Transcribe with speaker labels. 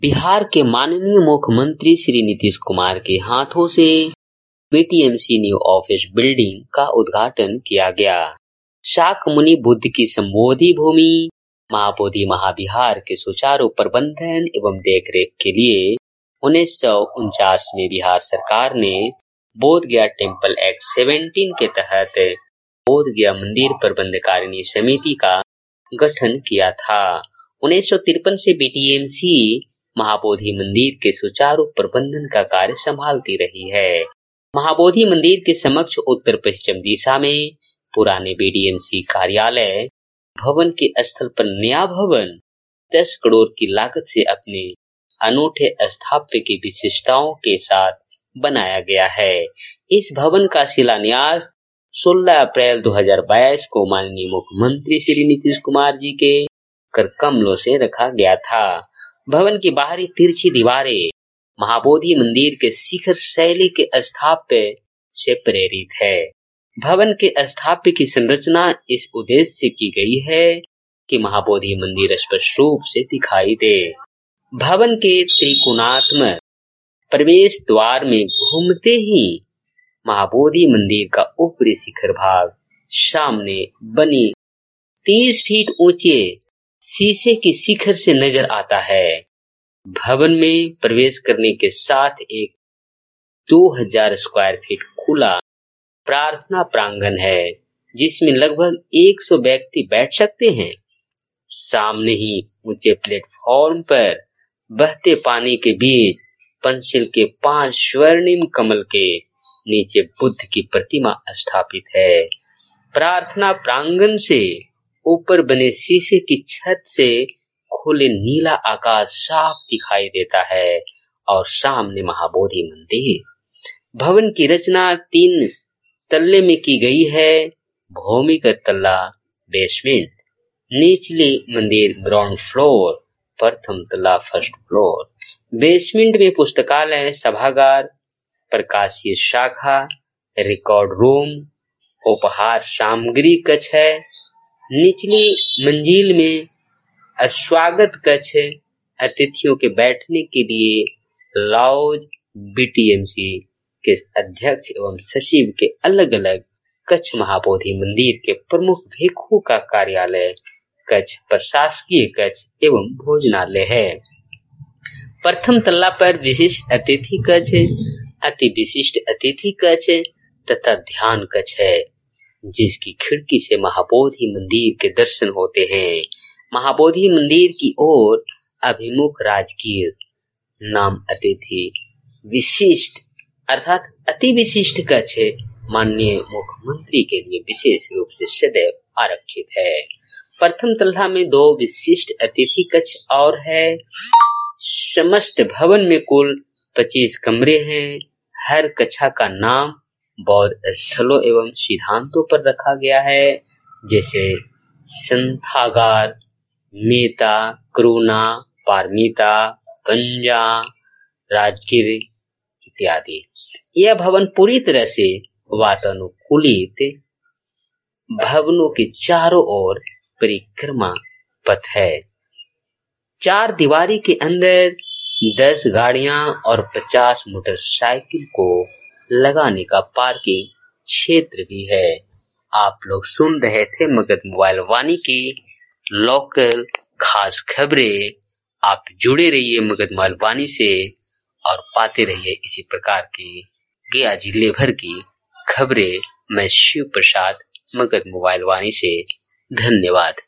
Speaker 1: बिहार के माननीय मुख्यमंत्री श्री नीतीश कुमार के हाथों से बीटीएमसी न्यू ऑफिस बिल्डिंग का उद्घाटन किया गया। शाक्यमुनि बुद्ध की संबोधि भूमि महाबोधि महाविहार के सुचारू प्रबंधन एवं देखरेख के लिए 1949 में बिहार सरकार ने बोध गया टेम्पल एक्ट 17 के तहत बोध गया मंदिर प्रबंधकारिणी समिति का गठन किया था। 1953 से बीटीएमसी महाबोधि मंदिर के सुचारू प्रबंधन का कार्य संभालती रही है। महाबोधि मंदिर के समक्ष उत्तर पश्चिम दिशा में पुराने बीडीएमसी कार्यालय भवन के स्थल पर नया भवन 10 करोड़ की लागत से अपने अनूठे स्थापत्य की विशेषताओं के साथ बनाया गया है। इस भवन का शिलान्यास 16 अप्रैल 2022 को माननीय मुख्यमंत्री श्री नीतीश कुमार जी के कर कमलों से रखा गया था। भवन की बाहरी तिरछी दीवारें महाबोधि मंदिर के शिखर शैली के स्थापत्य से प्रेरित है। भवन के स्थापत्य की संरचना इस उद्देश्य से की गई है कि महाबोधि मंदिर स्पष्ट रूप से दिखाई दे। भवन के त्रिकोणात्मक प्रवेश द्वार में घूमते ही महाबोधि मंदिर का ऊपरी शिखर भाग सामने बनी 30 फीट ऊंचे शीशे की शिखर से नजर आता है। भवन में प्रवेश करने के साथ एक 2000 स्क्वायर फीट खुला प्रार्थना प्रांगण है, जिसमें लगभग 100 व्यक्ति बैठ सकते हैं। सामने ही ऊंचे प्लेटफॉर्म पर बहते पानी के बीच पंचशील के 5 स्वर्णिम कमल के नीचे बुद्ध की प्रतिमा स्थापित है। प्रार्थना प्रांगण से ऊपर बने शीशे की छत से खुले नीला आकाश साफ दिखाई देता है और सामने महाबोधि मंदिर। भवन की रचना 3 तल्ले में की गई है। भूमिगत तल्ला बेसमेंट, निचली मंदिर ग्राउंड फ्लोर, प्रथम तल्ला फर्स्ट फ्लोर। बेसमेंट में पुस्तकालय, सभागार, प्रकाशीय शाखा, रिकॉर्ड रूम, उपहार सामग्री कक्ष है। निचली मंजिल में स्वागत कक्ष, अतिथियों के बैठने के लिए लॉज, बीटीएमसी के अध्यक्ष एवं सचिव के अलग अलग कक्ष, महाबोधि मंदिर के प्रमुख भिक्षु का कार्यालय कक्ष, प्रशासकीय कक्ष एवं भोजनालय है। प्रथम तल्ला पर विशिष्ट अतिथि कक्ष, अति विशिष्ट अतिथि कक्ष तथा ध्यान कक्ष है, जिसकी खिड़की से महाबोधि मंदिर के दर्शन होते हैं। महाबोधि मंदिर की ओर अभिमुख राजकीय नाम अतिथि विशिष्ट अर्थात अति विशिष्ट कक्ष माननीय मुख्यमंत्री के लिए विशेष रूप से सदैव आरक्षित है। प्रथम तल्ला में 2 विशिष्ट अतिथि कक्ष और है। समस्त भवन में कुल 25 कमरे हैं। हर कक्षा का नाम बौद्ध स्थलों एवं सिद्धांतों पर रखा गया है, जैसे संथागार, मेता, करुणा, पारमिता, पंजा, राजगिर इत्यादि। यह भवन पूरी तरह से वातानुकूलित भवनों के चारों ओर परिक्रमा पथ है। 4 दीवारी के अंदर 10 गाड़ियां और 50 मोटरसाइकिल को लगाने का पार्किंग क्षेत्र भी है। आप लोग सुन रहे थे मगध मोबाइल वाणी की लोकल खास खबरें। आप जुड़े रहिए मगध मोबाइल वाणी से और पाते रहिए इसी प्रकार की गया जिले भर की खबरें। मैं शिव प्रसाद, मगध मोबाइल वाणी से, धन्यवाद।